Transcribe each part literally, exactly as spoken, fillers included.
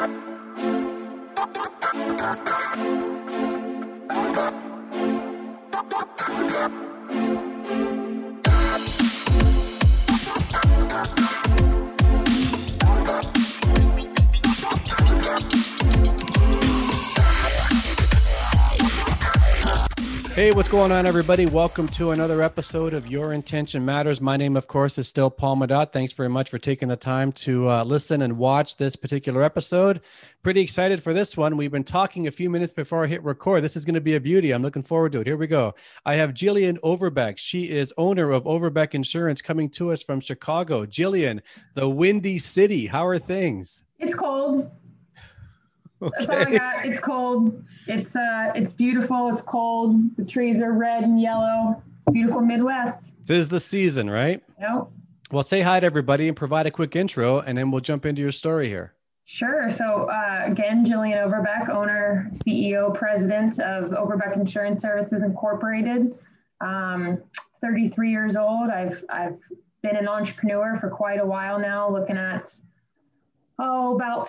Hey, what's going on, everybody? Welcome to another episode of Your Intention Matters. My name, of course, is still Paul Madot. Thanks very much for taking the time to uh, listen and watch this particular episode. Pretty excited for this one. We've been talking a few minutes before I hit record. This is going to be a beauty. I'm looking forward to it. Here we go. I have Jillian Overbeck. She is owner of Overbeck Insurance, coming to us from Chicago. Jillian, the Windy City. How are things? It's cold. Okay. That's all I got. It's cold. It's uh, it's beautiful. It's cold. The trees are red and yellow. It's beautiful Midwest. This is the season, right? Yep. Well, say hi to everybody and provide a quick intro, and then we'll jump into your story here. Sure. So uh, again, Jillian Overbeck, owner, C E O, president of Overbeck Insurance Services Incorporated. Um, thirty-three years old. I've I've been an entrepreneur for quite a while now. Looking at oh about.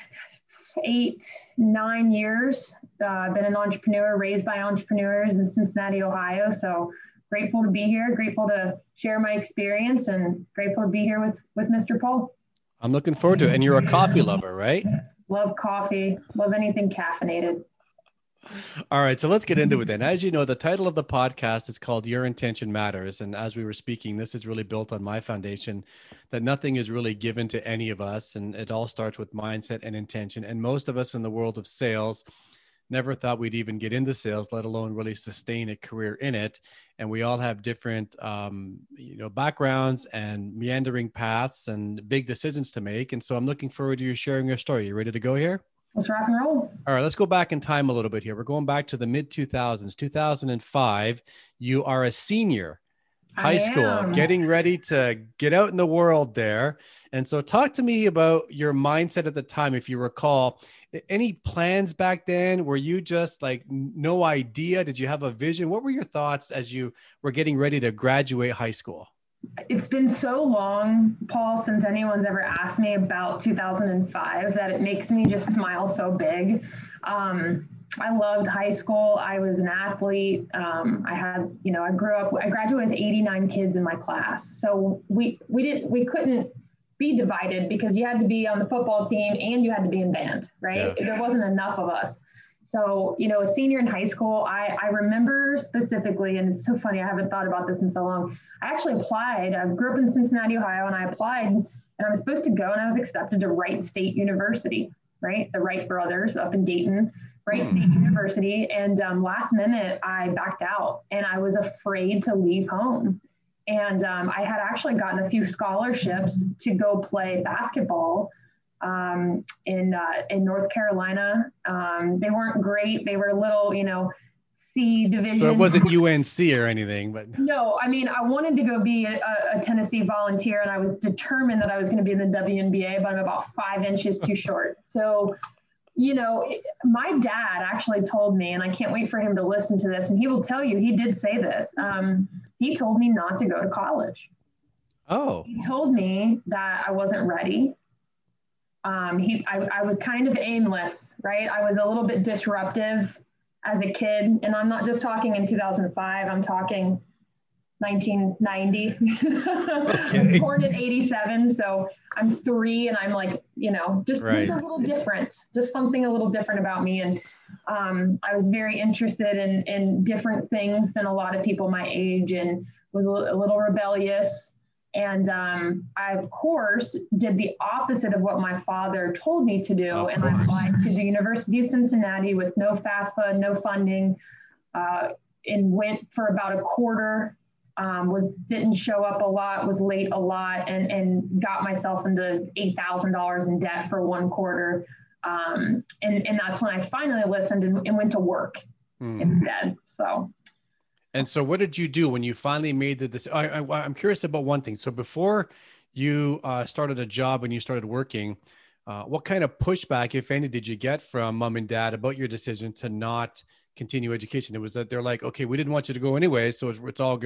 eight, nine years. Uh, I've been an entrepreneur, raised by entrepreneurs in Cincinnati, Ohio. So grateful to be here, grateful to share my experience, and grateful to be here with, with Mister Paul. I'm looking forward to it. And you're a coffee lover, right? Love coffee, love anything caffeinated. All right, so let's get into it then. As you know, the title of the podcast is called Your Intention Matters. And as we were speaking, this is really built on my foundation that nothing is really given to any of us. And it all starts with mindset and intention. And most of us in the world of sales never thought we'd even get into sales, let alone really sustain a career in it. And we all have different, um, you know, backgrounds and meandering paths and big decisions to make. And so I'm looking forward to you sharing your story. You ready to go here? Let's rock and roll. All right, let's go back in time a little bit here. We're going back to the mid two thousands, two thousand five. You are a senior, high I school, am. getting ready to get out in the world there. And so talk to me about your mindset at the time, if you recall. Any plans back then? Were you just like no idea? Did you have a vision? What were your thoughts as you were getting ready to graduate high school? It's been so long, Paul, since anyone's ever asked me about two thousand five that it makes me just smile so big. Um, I loved high school. I was an athlete. Um, I had, you know, I grew up, I graduated with eighty-nine kids in my class. So we, we didn't, we couldn't be divided because you had to be on the football team and you had to be in band, right? Yeah. There wasn't enough of us. So, you know, a senior in high school, I, I remember specifically, and it's so funny, I haven't thought about this in so long. I actually applied. I grew up in Cincinnati, Ohio, and I applied, and I was supposed to go, and I was accepted to Wright State University, right? The Wright brothers up in Dayton, Wright State University. And um, last minute, I backed out, and I was afraid to leave home. And um, I had actually gotten a few scholarships to go play basketball um, in, uh, in North Carolina. Um, they weren't great. They were a little, you know, C division. So it wasn't U N C or anything, but no, I mean, I wanted to go be a, a Tennessee Volunteer, and I was determined that I was going to be in the W N B A, but I'm about five inches too short. So, you know, it, my dad actually told me, and I can't wait for him to listen to this, and he will tell you, he did say this. Um, he told me not to go to college. Oh, He told me that I wasn't ready. Um, he, I, I was kind of aimless, right? I was a little bit disruptive as a kid. And I'm not just talking in two thousand five, I'm talking nineteen ninety. Okay. Born in eighty-seven. So I'm three and I'm like, you know, just, Right. just a little different, just something a little different about me. And um, I was very interested in, in different things than a lot of people my age, and was a little, a little rebellious. And um, I, of course, did the opposite of what my father told me to do. Of and course. I applied to the University of Cincinnati with no FAFSA, no funding, uh, and went for about a quarter, um, was didn't show up a lot, was late a lot, and, and got myself into eight thousand dollars in debt for one quarter. Um, and, and that's when I finally listened and, and went to work Hmm. instead. So. And so what did you do when you finally made the decision? I, I, I'm curious about one thing. So before you uh, started a job and you started working, uh, what kind of pushback, if any, did you get from mom and dad about your decision to not continue education? It was that they're like, okay, we didn't want you to go anyway, so it's, it's all good.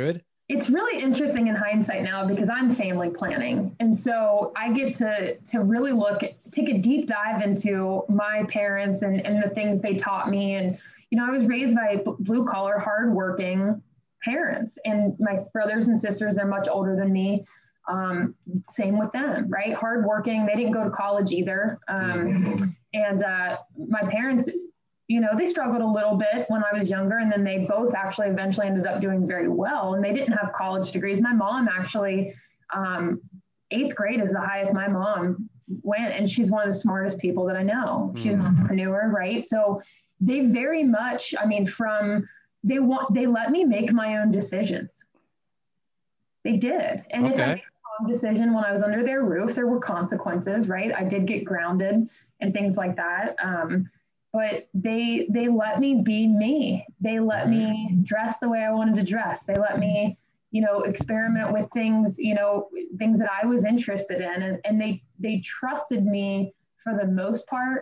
It's really interesting in hindsight now because I'm family planning. And so I get to to really look at, take a deep dive into my parents and, and the things they taught me. And, you know, I was raised by blue collar, hardworking parents, and my brothers and sisters are much older than me. Um, same with them, right? Hardworking. They didn't go to college either. Um, and uh, my parents, you know, they struggled a little bit when I was younger, and then they both actually eventually ended up doing very well. And they didn't have college degrees. My mom actually, um, eighth grade is the highest my mom went, and she's one of the smartest people that I know. She's an entrepreneur, right? So they very much, I mean, from they want they let me make my own decisions. They did, and Okay. if I made a wrong decision when I was under their roof, there were consequences, right? I did get grounded and things like that. Um, but they they let me be me. They let me dress the way I wanted to dress. They let me, you know, experiment with things, you know, things that I was interested in. And, and they they trusted me for the most part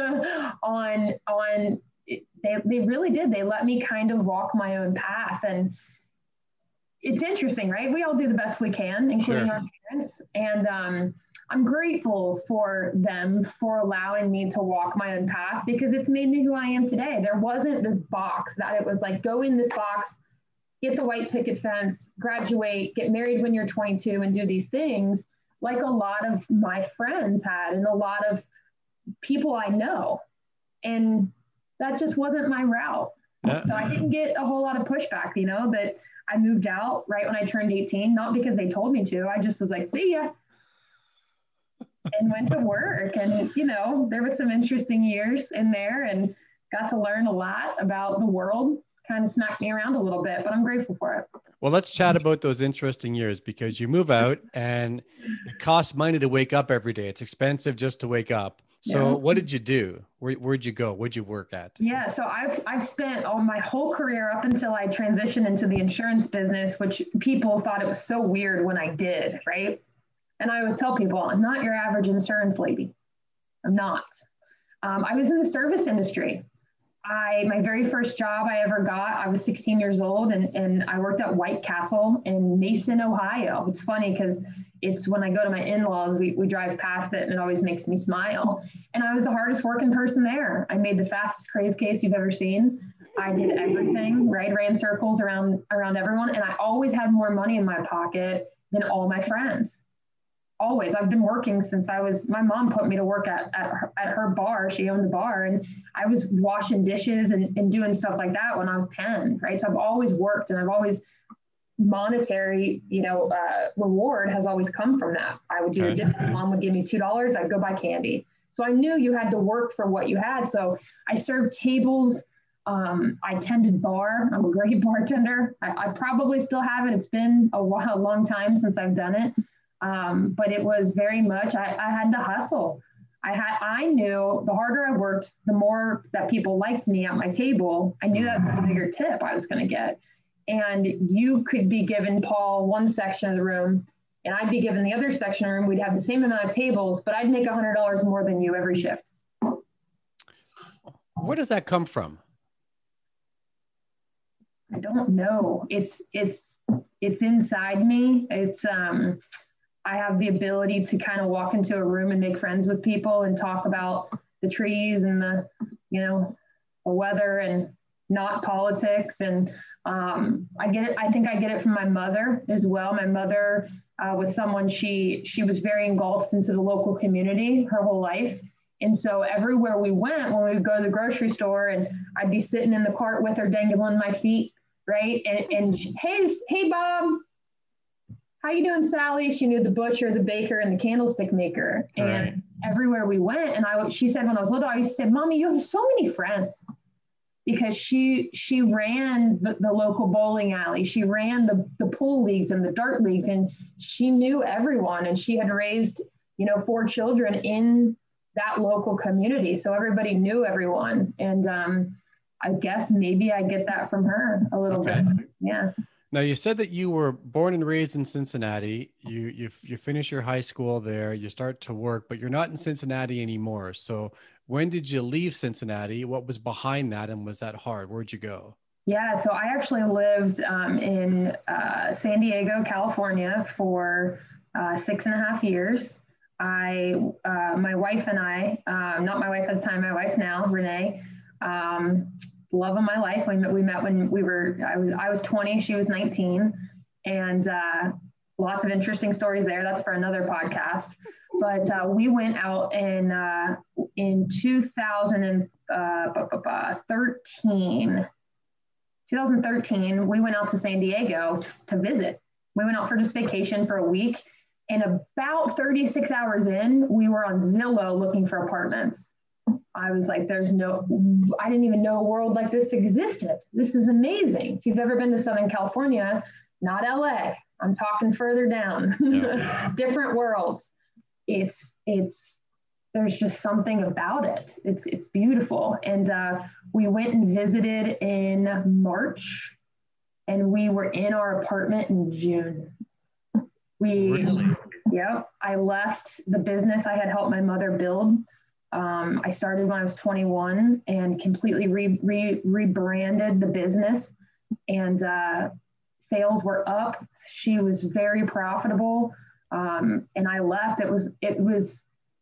on on they they really did. They let me kind of walk my own path. And it's interesting, right? We all do the best we can, including sure. our parents. And um I'm grateful for them for allowing me to walk my own path, because it's made me who I am today. There wasn't this box that it was like, go in this box, get the white picket fence, graduate, get married when you're twenty-two, and do these things like a lot of my friends had and a lot of people I know. And that just wasn't my route. Yeah. So I didn't get a whole lot of pushback, you know, that I moved out right when I turned eighteen, not because they told me to. I just was like, see ya. And went to work. And, you know, there was some interesting years in there and got to learn a lot about the world, kind of smacked me around a little bit, but I'm grateful for it. Well, let's chat about those interesting years, because you move out and it costs money to wake up every day. It's expensive just to wake up. So yeah. What did you do? Where, where'd you go? What'd you work at? Yeah. So I've, I've spent all my whole career up until I transitioned into the insurance business, which people thought it was so weird when I did, right? And I always tell people, I'm not your average insurance lady. I'm not. Um, I was in the service industry. I, my very first job I ever got, I was sixteen years old, and, and I worked at White Castle in Mason, Ohio. It's funny because it's when I go to my in-laws, we, we drive past it and it always makes me smile. And I was the hardest working person there. I made the fastest crave case you've ever seen. I did everything, right? Ran circles around, around everyone. And I always had more money in my pocket than all my friends. Always. I've been working since I was, my mom put me to work at, at, her, at her bar. She owned a bar, and I was washing dishes and, and doing stuff like that when I was ten, right? So I've always worked, and I've always, monetary, you know, uh, reward has always come from that. I would do okay. a dinner, mom would give me two dollars, I'd go buy candy. So I knew you had to work for what you had. So I served tables. Um, I tended bar. I'm a great bartender. I, I probably still have it. It's been a while, a long time since I've done it. Um, but it was very much, I, I had to hustle. I had, I knew the harder I worked, the more that people liked me at my table. I knew that the bigger tip I was going to get. And you could be given, Paul, one section of the room, and I'd be given the other section of the room. We'd have the same amount of tables, but I'd make a hundred dollars more than you every shift. Where does that come from? I don't know. It's, it's, it's inside me. It's, um, I have the ability to kind of walk into a room and make friends with people and talk about the trees and the, you know, the weather and not politics. And um, I get it. I think I get it from my mother as well. My mother uh, was someone, she, she was very engulfed into the local community her whole life. And so everywhere we went, when we would go to the grocery store, and I'd be sitting in the cart with her dangling my feet, right? And, and she, hey, hey, Bob. How you doing, Sally? She knew the butcher, the baker, and the candlestick maker. And right. everywhere we went, and I, she said when I was little, I used to say, Mommy, you have so many friends. Because she she ran the, the local bowling alley. She ran the, the pool leagues and the dart leagues, and she knew everyone. And she had raised, you know, four children in that local community. So everybody knew everyone. And um, I guess maybe I get that from her a little okay. bit. Yeah. Now, you said that you were born and raised in Cincinnati. You, you you finish your high school there. You start to work, but you're not in Cincinnati anymore. So when did you leave Cincinnati? What was behind that? And was that hard? Where'd you go? Yeah, so I actually lived um, in uh, San Diego, California for uh, six and a half years. I, uh, my wife and I, um, not my wife at the time, my wife now, Renee, um, love of my life. We met, we met when we were, I was, I was twenty, she was nineteen, and uh, lots of interesting stories there. That's for another podcast. But uh, we went out in uh, in two thousand thirteen. twenty thirteen, we went out to San Diego t- to visit. We went out for just vacation for a week. And about thirty-six hours in, we were on Zillow looking for apartments. I was like, there's no, I didn't even know a world like this existed. This is amazing. If you've ever been to Southern California, not L A, I'm talking further down, yeah. Different worlds. It's, it's, there's just something about it. It's, it's beautiful. And uh, we went and visited in March, and we were in our apartment in June. We, really? Yeah, I left the business I had helped my mother build. Um, I started when I was twenty-one and completely re, re, rebranded the business, and uh, sales were up. She was very profitable, um, and I left. It was it was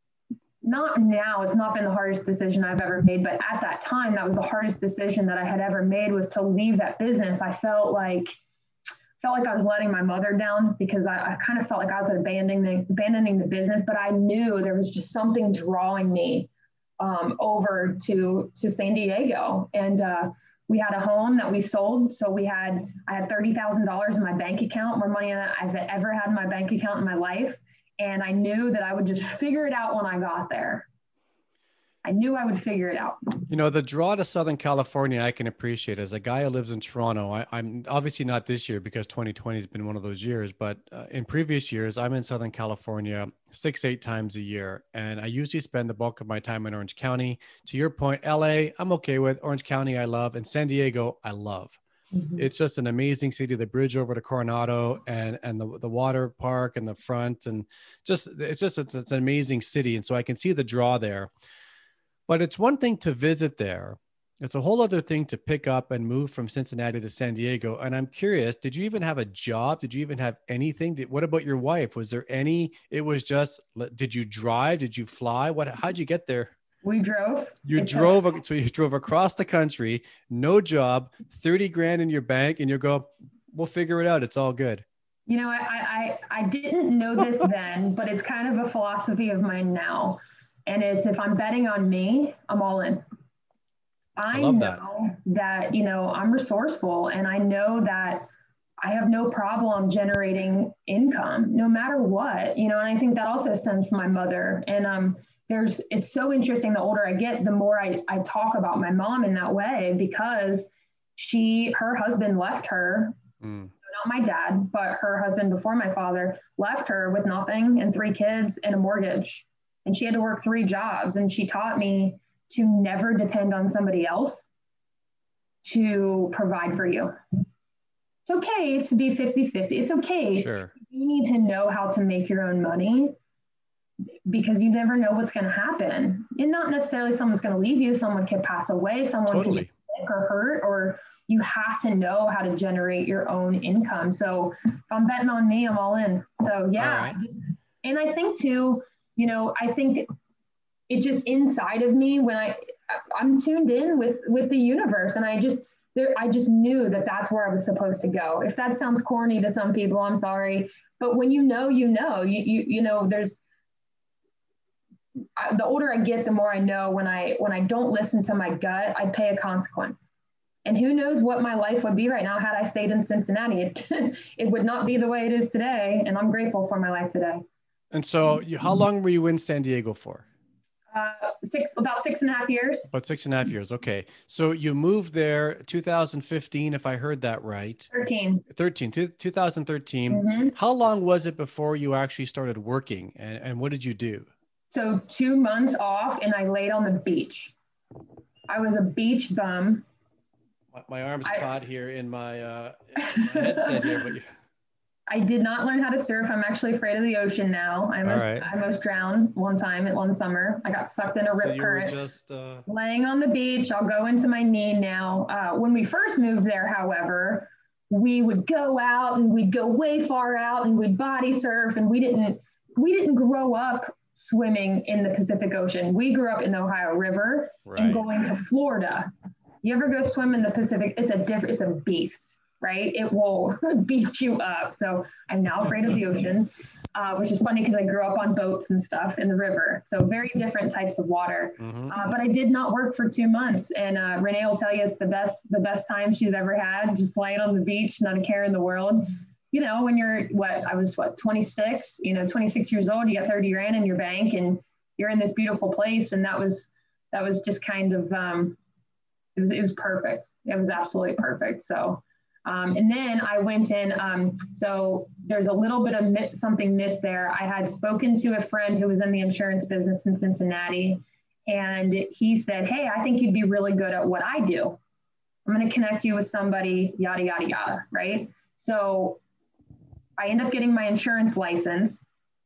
not now. It's not been the hardest decision I've ever made, but at that time, that was the hardest decision that I had ever made, was to leave that business. I felt like felt like I was letting my mother down, because I, I kind of felt like I was abandoning the, abandoning the business, but I knew there was just something drawing me um, over to, to San Diego. And uh, we had a home that we sold. So we had, I had thirty thousand dollars in my bank account, more money than I've ever had in my bank account in my life. And I knew that I would just figure it out when I got there. I knew I would figure it out. You know, the draw to Southern California, I can appreciate. As a guy who lives in Toronto, I, I'm obviously not this year because twenty twenty has been one of those years, but uh, in previous years, I'm in Southern California six, eight times a year. And I usually spend the bulk of my time in Orange County. To your point, L A, I'm okay with. Orange County, I love. And San Diego, I love. Mm-hmm. It's just an amazing city. The bridge over to Coronado, and and the, the water park in the front, and just, it's just, it's, it's an amazing city. And so I can see the draw there. But it's one thing to visit there. It's a whole other thing to pick up and move from Cincinnati to San Diego. And I'm curious, did you even have a job? Did you even have anything? Did, what about your wife? Was there any, it was just, did you drive? Did you fly? What, how'd you get there? We drove. You it's drove, a, so you drove across the country, no job, thirty grand in your bank, and you go, we'll figure it out. It's all good. You know, I, I, I didn't know this then, but it's kind of a philosophy of mine now. And it's, if I'm betting on me, I'm all in. I, I know that. that, you know, I'm resourceful, and I know that I have no problem generating income no matter what, you know, and I think that also stems from my mother. And um, there's, it's so interesting. The older I get, the more I, I talk about my mom in that way, because she, her husband left her, mm. not my dad, but her husband before my father left her with nothing and three kids and a mortgage. And she had to work three jobs. And she taught me to never depend on somebody else to provide for you. It's okay to be fifty-fifty. It's okay. Sure. You need to know how to make your own money, because you never know what's going to happen. And not necessarily someone's going to leave you. Someone can pass away. Someone totally. Can get sick or hurt, or you have to know how to generate your own income. So if I'm betting on me, I'm all in. So yeah. Right. And I think too, you know, I think it just inside of me, when I, I'm tuned in with, with the universe, and I just, there, I just knew that that's where I was supposed to go. If that sounds corny to some people, I'm sorry. But when you know, you know, you, you, you know, there's, I, the older I get, the more I know when I, when I don't listen to my gut, I pay a consequence. And who knows what my life would be right now had I stayed in Cincinnati. It, it would not be the way it is today. And I'm grateful for my life today. And so you, how long were you in San Diego for? Uh, six, about six and a half years. About six and a half years. Okay. So you moved there two thousand fifteen, if I heard that right. thirteen. thirteen, two, twenty thirteen. Mm-hmm. How long was it before you actually started working, and, and what did you do? So two months off, and I laid on the beach. I was a beach bum. My, my arm's I, caught here in my, uh, in my headset here, but you... I did not learn how to surf. I'm actually afraid of the ocean now. I All almost, right. I almost drowned one time at one summer. I got So, sucked in a so rip you were current. just, uh, Laying on the beach, I'll go into my knee now. Uh, when we first moved there, however, we would go out and we'd go way far out and we'd body surf, and we didn't we didn't grow up swimming in the Pacific Ocean. We grew up in the Ohio River and right. going to Florida. You ever go swim in the Pacific? It's a different, it's a beast, right? It will beat you up. So I'm now afraid of the ocean, uh, which is funny because I grew up on boats and stuff in the river. So very different types of water. Mm-hmm. Uh, but I did not work for two months. And uh, Renee will tell you it's the best, the best time she's ever had, just playing on the beach, not a care in the world. You know, when you're what, I was what, twenty-six, you know, twenty-six years old, you got thirty grand in your bank and you're in this beautiful place. And that was, that was just kind of, um, it was, it was perfect. It was absolutely perfect. So, um, and then I went in, um, so there's a little bit of mi- something missed there. I had spoken to a friend who was in the insurance business in Cincinnati, and he said, hey, I think you'd be really good at what I do. I'm going to connect you with somebody, yada, yada, yada. Right. So I end up getting my insurance license.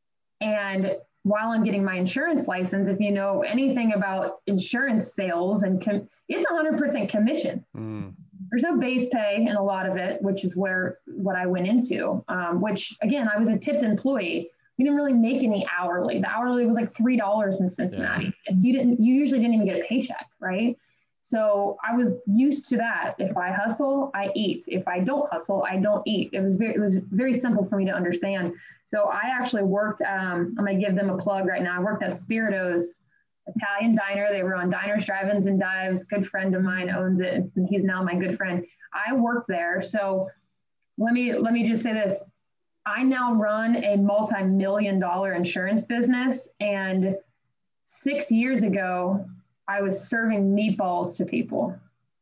And while I'm getting my insurance license, if you know anything about insurance sales, and com- it's one hundred percent commission. Mm. There's no base pay in a lot of it, which is where what I went into, um, which again, I was a tipped employee. We didn't really make any hourly. The hourly was like three dollars in Cincinnati. Yeah. And you didn't, you usually didn't even get a paycheck, right? So I was used to that. If I hustle, I eat. If I don't hustle, I don't eat. It was very, it was very simple for me to understand. So I actually worked, um, I'm going to give them a plug right now. I worked at Spirito's Italian diner. They were on Diners, Drive-Ins, and Dives. Good friend of mine owns it, and he's now my good friend. I worked there. So let me, let me just say this. I now run a multi-million dollar insurance business. And six years ago, I was serving meatballs to people.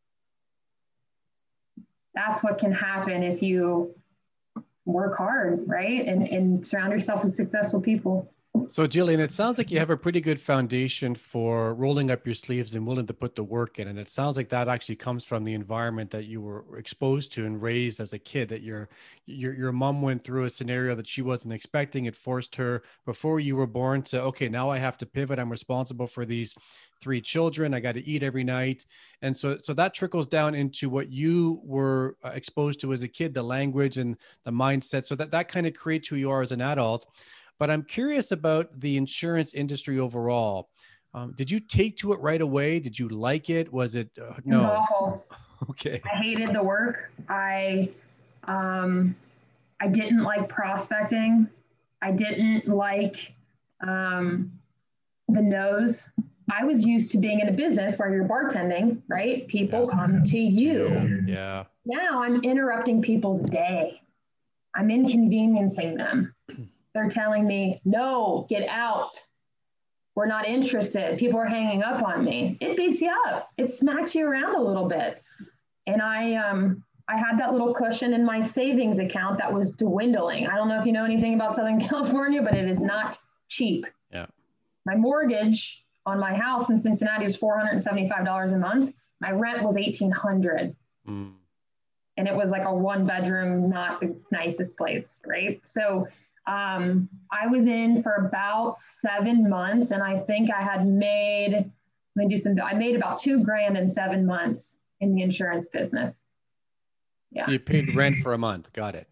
That's what can happen if you work hard, right? And, and surround yourself with successful people. So Jillian, it sounds like you have a pretty good foundation for rolling up your sleeves and willing to put the work in. And it sounds like that actually comes from the environment that you were exposed to and raised as a kid, that your, your, your mom went through a scenario that she wasn't expecting. It forced her before you were born to, okay, now I have to pivot. I'm responsible for these three children. I got to eat every night. And so, so that trickles down into what you were exposed to as a kid, the language and the mindset. So that, that kind of creates who you are as an adult. But I'm curious about the insurance industry overall. Um, did you take to it right away? Did you like it? Was it, uh, no? It was awful. Okay. I hated the work. I, um, I didn't like prospecting. I didn't like, um, the no's. I was used to being in a business where you're bartending, right? People yeah. come to you. Yeah. Now I'm interrupting people's day. I'm inconveniencing them. They're telling me, no, get out. We're not interested. People are hanging up on me. It beats you up. It smacks you around a little bit. And I, um, I had that little cushion in my savings account that was dwindling. I don't know if you know anything about Southern California, but it is not cheap. Yeah. My mortgage on my house in Cincinnati was four hundred seventy-five dollars a month. My rent was eighteen hundred dollars. Mm. And it was like a one bedroom, not the nicest place, right? So um, I was in for about seven months and I think I had made, let me do some, I made about two grand in seven months in the insurance business. Yeah. So you paid rent for a month. Got it.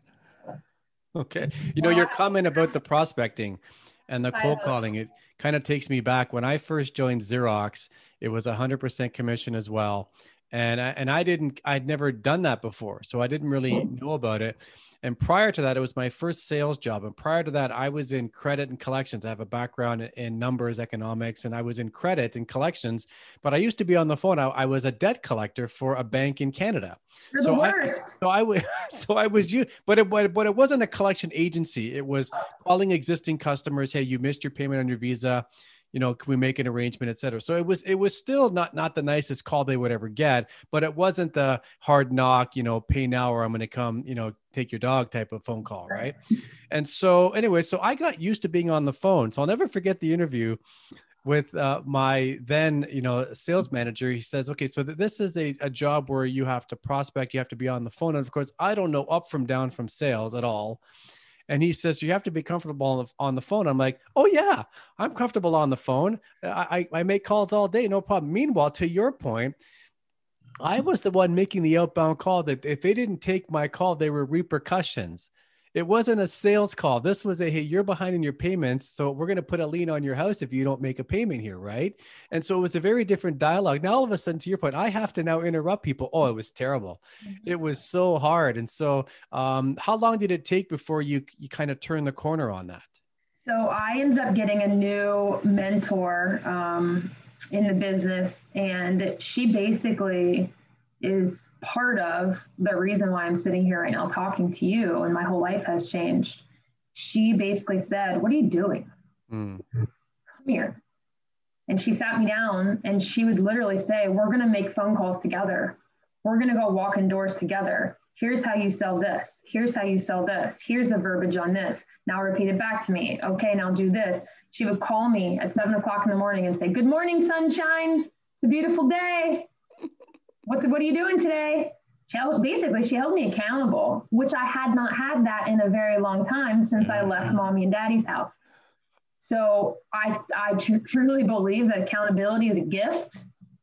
Okay. You know, your comment about the prospecting and the cold calling, it kind of takes me back. When I first joined Xerox, it was one hundred percent commission as well. And I, and I didn't, I'd never done that before. So I didn't really know about it. And prior to that, it was my first sales job. And prior to that, I was in credit and collections. I have a background in numbers, economics, and I was in credit and collections. But I used to be on the phone. I, I was a debt collector for a bank in Canada. You're so the worst. I, so I was, so I was you, but it, but, but it wasn't a collection agency. It was calling existing customers. Hey, you missed your payment on your Visa. You know, can we make an arrangement, et cetera. So it was, it was still not, not the nicest call they would ever get, but it wasn't the hard knock, you know, pay now or I'm going to come, you know, take your dog type of phone call. Right. And so anyway, so I got used to being on the phone. So I'll never forget the interview. with uh, my then, you know, sales manager. He says, okay, so th- this is a, a job where you have to prospect, you have to be on the phone. And of course, I don't know up from down from sales at all. And he says, so you have to be comfortable on the, on the phone. I'm like, oh yeah, I'm comfortable on the phone. I, I, I make calls all day, no problem. Meanwhile, to your point, I was the one making the outbound call that if they didn't take my call, there were repercussions. It wasn't a sales call. This was a, hey, you're behind in your payments, so we're going to put a lien on your house if you don't make a payment here, right? And so it was a very different dialogue. Now, all of a sudden, to your point, I have to now interrupt people. Oh, it was terrible. It was so hard. And so um, how long did it take before you, you kind of turned the corner on that? So I ended up getting a new mentor um, in the business, and she basically is part of the reason why I'm sitting here right now talking to you and my whole life has changed. She basically said, what are you doing? Mm. Come here. And she sat me down and she would literally say, we're going to make phone calls together. We're going to go walk indoors together. Here's how you sell this. Here's how you sell this. Here's the verbiage on this. Now repeat it back to me. Okay, now do this. She would call me at seven o'clock in the morning and say, good morning, sunshine. It's a beautiful day. What's, what are you doing today? She held, basically, she held me accountable, which I had not had that in a very long time since I left mommy and daddy's house. So I, I tr- truly believe that accountability is a gift.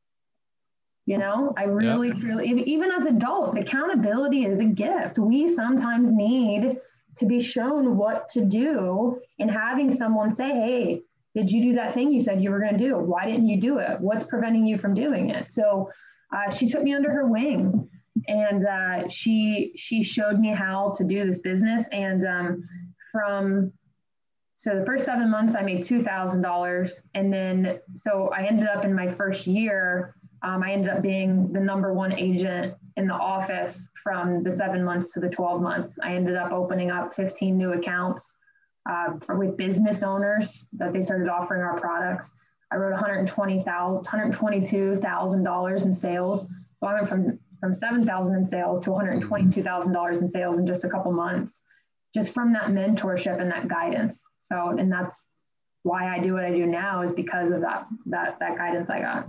You know, I really, yep. truly, even as adults, accountability is a gift. We sometimes need to be shown what to do, and having someone say, hey, did you do that thing you said you were going to do? Why didn't you do it? What's preventing you from doing it? So uh, she took me under her wing, and uh, she she showed me how to do this business. And um, from so the first seven months, I made two thousand dollars, and then so I ended up in my first year. Um, I ended up being the number one agent in the office from the seven months to the twelve months. I ended up opening up fifteen new accounts uh, with business owners that they started offering our products. I wrote one hundred twenty thousand dollars, one hundred twenty-two thousand dollars in sales. So I went from, from seven thousand dollars in sales to one hundred twenty-two thousand dollars in sales in just a couple months, just from that mentorship and that guidance. So, and that's why I do what I do now, is because of that, that, that guidance I got.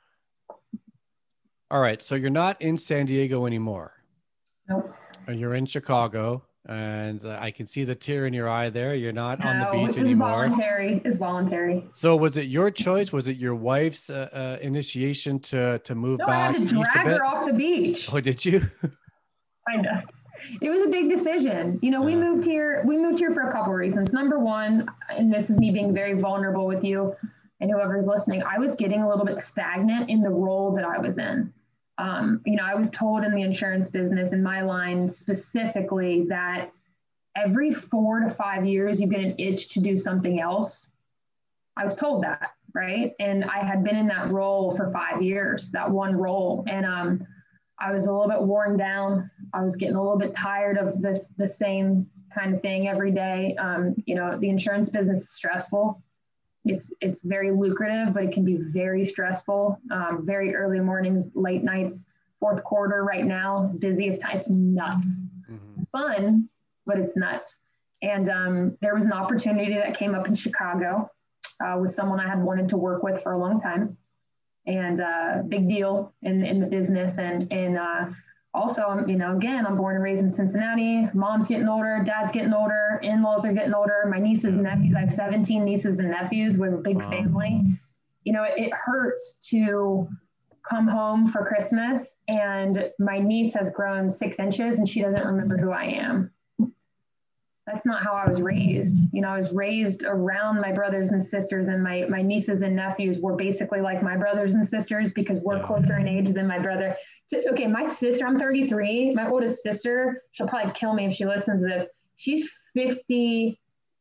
All right. So you're not in San Diego anymore. Nope. You're in Chicago, and uh, I can see the tear in your eye there. You're not no, on the beach it's anymore. Voluntary. It's voluntary. So was it your choice? Was it your wife's uh, uh, initiation to, to move no, back? I had to drag her off the beach. Oh, did you? Kind of. It was a big decision. You know, we yeah. moved here, we moved here for a couple of reasons. Number one, and this is me being very vulnerable with you and whoever's listening, I was getting a little bit stagnant in the role that I was in. Um, you know, I was told in the insurance business, in my line specifically, that every four to five years, you get an itch to do something else. I was told that, right? And I had been in that role for five years, that one role. And um, I was a little bit worn down. I was getting a little bit tired of this, the same kind of thing every day. Um, you know, the insurance business is stressful. It's it's very lucrative, but it can be very stressful. Um, very early mornings, late nights, fourth quarter right now, busiest time. It's nuts. Mm-hmm. It's fun, but it's nuts. And um, there was an opportunity that came up in Chicago uh, with someone I had wanted to work with for a long time, and uh, big deal in in the business. And and uh, also, you know, again, I'm born and raised in Cincinnati. Mom's getting older, dad's getting older, in-laws are getting older. My nieces and nephews, I have seventeen nieces and nephews. We're a big wow. family. You know, it, it hurts to come home for Christmas and my niece has grown six inches and she doesn't remember who I am. That's not how I was raised. You know, I was raised around my brothers and sisters, and my, my nieces and nephews were basically like my brothers and sisters because we're closer in age than my brother. So, okay, my sister, I'm thirty-three. My oldest sister, she'll probably kill me if she listens to this. She's fifty-eight.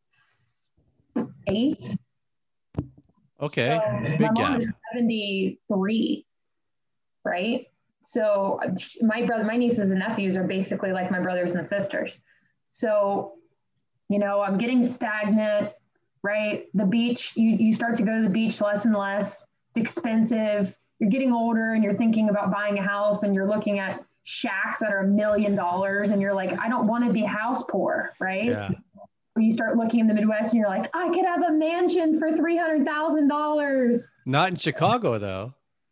Okay, so big my gap. mom is seventy-three, right? So my brother, my nieces and nephews are basically like my brothers and sisters. So, you know, I'm getting stagnant, right? The beach, you, you start to go to the beach less and less. It's expensive. You're getting older and you're thinking about buying a house and you're looking at shacks that are a million dollars and you're like, I don't want to be house poor, right? Yeah. you start looking in the Midwest and you're like, I could have a mansion for three hundred thousand dollars. Not in Chicago, though.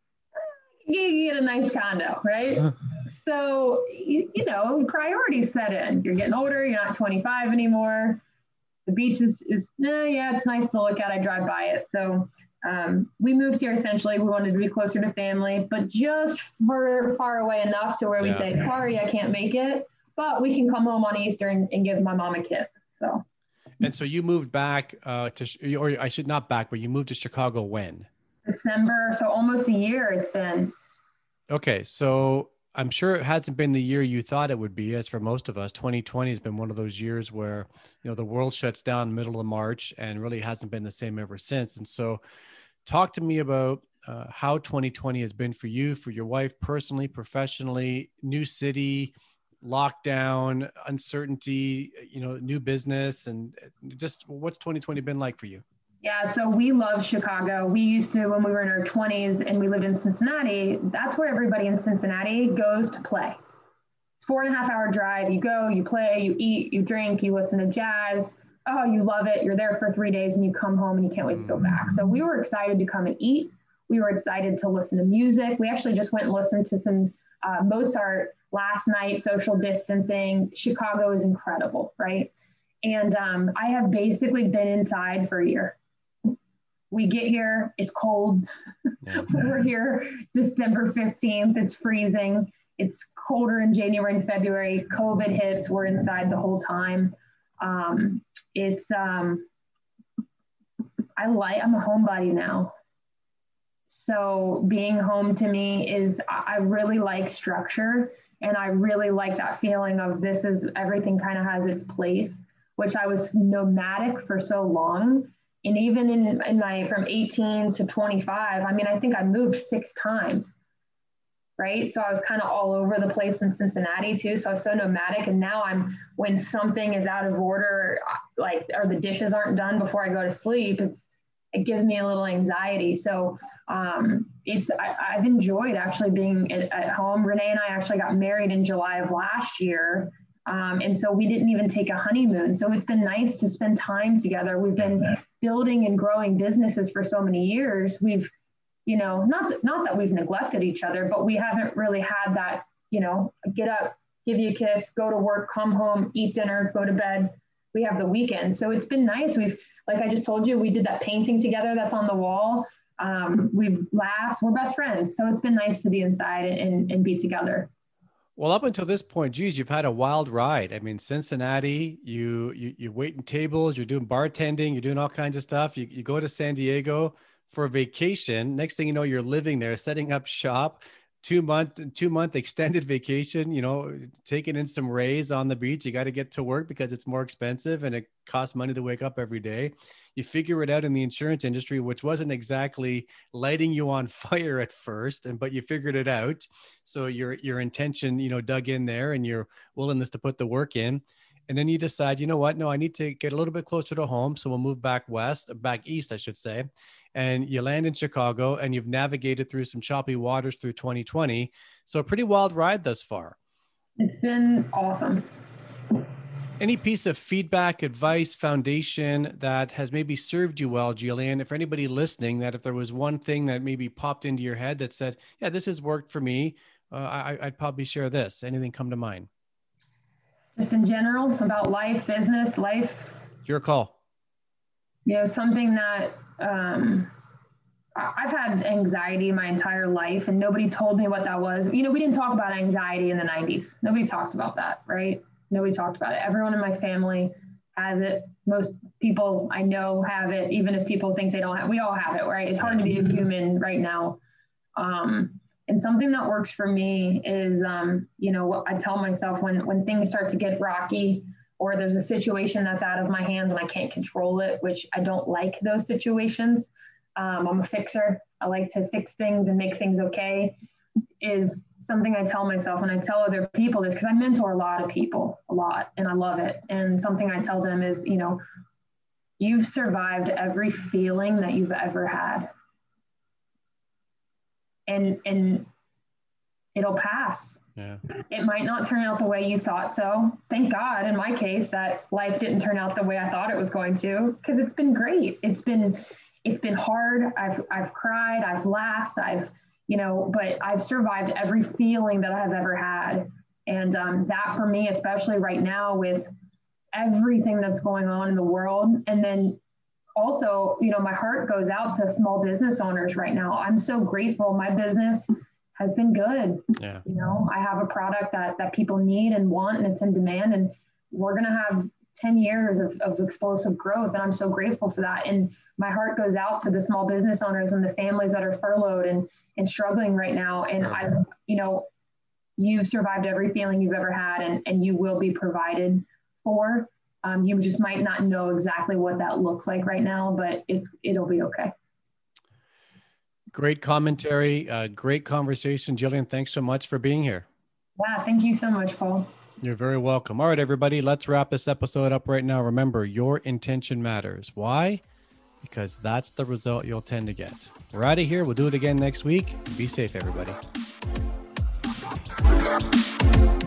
You get a nice condo, right? So, you, you know, priorities set in. You're getting older. You're not twenty-five anymore. The beach is, is eh, yeah, it's nice to look at. I drive by it. So um, we moved here essentially. We wanted to be closer to family, but just far, far away enough to where we yeah. say, sorry, I can't make it, but we can come home on Easter and, and give my mom a kiss. So. And so you moved back uh, to, or I should not back, but you moved to Chicago when? December. So almost a year it's been. Okay. So I'm sure it hasn't been the year you thought it would be, as for most of us. twenty twenty has been one of those years where, you know, the world shuts down middle of March and really hasn't been the same ever since. And so talk to me about uh, how twenty twenty has been for you, for your wife, personally, professionally, new city, lockdown, uncertainty, you know, new business, and just what's twenty twenty been like for you? Yeah, so we love Chicago. We used to, when we were in our twenties and we lived in Cincinnati, that's where everybody in Cincinnati goes to play. It's four and a half hour drive. You go, you play, you eat, you drink, you listen to jazz. Oh, you love it. You're there for three days and you come home and you can't wait to go back. So we were excited to come and eat. We were excited to listen to music. We actually just went and listened to some uh, Mozart last night, social distancing. Chicago is incredible, right? And um, I have basically been inside for a year. We get here, it's cold. Yeah. We're here December fifteenth, it's freezing. It's colder in January and February. COVID hits, we're inside the whole time. Um, it's, um, I like, I'm a homebody now. So being home to me is, I really like structure, and I really like that feeling of this is, everything kind of has its place, which I was nomadic for so long. And even in, in my, from eighteen to twenty-five, I mean, I think I moved six times, right? So I was kind of all over the place in Cincinnati too. So I was so nomadic. And now I'm, when something is out of order, like, or the dishes aren't done before I go to sleep, it's, it gives me a little anxiety. So um, it's, I, I've enjoyed actually being at, at home. Renee and I actually got married in July of last year. Um, and so we didn't even take a honeymoon. So it's been nice to spend time together. We've been building and growing businesses for so many years. We've, you know, not that, not that we've neglected each other, but we haven't really had that, you know, get up, give you a kiss, go to work, come home, eat dinner, go to bed. We have the weekend. So it's been nice. We've, like I just told you, we did that painting together that's on the wall. Um, we've laughed, we're best friends. So it's been nice to be inside and, and be together. Well, up until this point, geez, you've had a wild ride. I mean, Cincinnati, you, you, you're waiting tables, you're doing bartending, you're doing all kinds of stuff. You, you go to San Diego for a vacation. Next thing you know, you're living there, setting up shop, two month, two month extended vacation, you know, taking in some rays on the beach. You got to get to work because it's more expensive and it costs money to wake up every day. You figure it out in the insurance industry, which wasn't exactly lighting you on fire at first, and but you figured it out. So your your intention, you know, dug in there, and your willingness to put the work in. And then you decide, you know what? No, I need to get a little bit closer to home. So we'll move back west, back east, I should say. And you land in Chicago, and you've navigated through some choppy waters through twenty twenty. So a pretty wild ride thus far. It's been awesome. Any piece of feedback, advice, foundation that has maybe served you well, Jillian? If anybody listening, that if there was one thing that maybe popped into your head that said, yeah, this has worked for me, uh, I, I'd probably share this. Anything come to mind? Just in general about life, business, life. Your call. You know, something that um, I've had anxiety my entire life, and nobody told me what that was. You know, we didn't talk about anxiety in the nineties. Nobody talked about that, right? Nobody talked about it. Everyone in my family has it. Most people I know have it, even if people think they don't have, we all have it, right? It's hard to be a human right now. Um, and something that works for me is, um, you know, what I tell myself when, when things start to get rocky, or there's a situation that's out of my hands and I can't control it, which I don't like those situations. Um, I'm a fixer. I like to fix things and make things okay, is something I tell myself, and I tell other people this because I mentor a lot of people a lot, and I love it. And something I tell them is, you know, you've survived every feeling that you've ever had. And, and it'll pass. Yeah. It might not turn out the way you thought so. Thank God, in my case, that life didn't turn out the way I thought it was going to, because it's been great. It's been, it's been hard. I've, I've cried, I've laughed, I've, you know, but I've survived every feeling that I've ever had. And um, that for me, especially right now with everything that's going on in the world. And then also, you know, my heart goes out to small business owners right now. I'm so grateful. My business has been good. Yeah. You know, I have a product that that people need and want, and it's in demand, and we're going to have ten years of, of explosive growth. And I'm so grateful for that. And my heart goes out to the small business owners and the families that are furloughed and, and struggling right now. And I, you know, you've survived every feeling you've ever had, and, and you will be provided for. Um, you just might not know exactly what that looks like right now, but it's, it'll be okay. Great commentary. Uh, great conversation. Jillian, thanks so much for being here. Yeah, thank you so much, Paul. You're very welcome. All right, everybody, let's wrap this episode up right now. Remember, your intention matters. Why? Because that's the result you'll tend to get. We're out of here. We'll do it again next week. Be safe, everybody.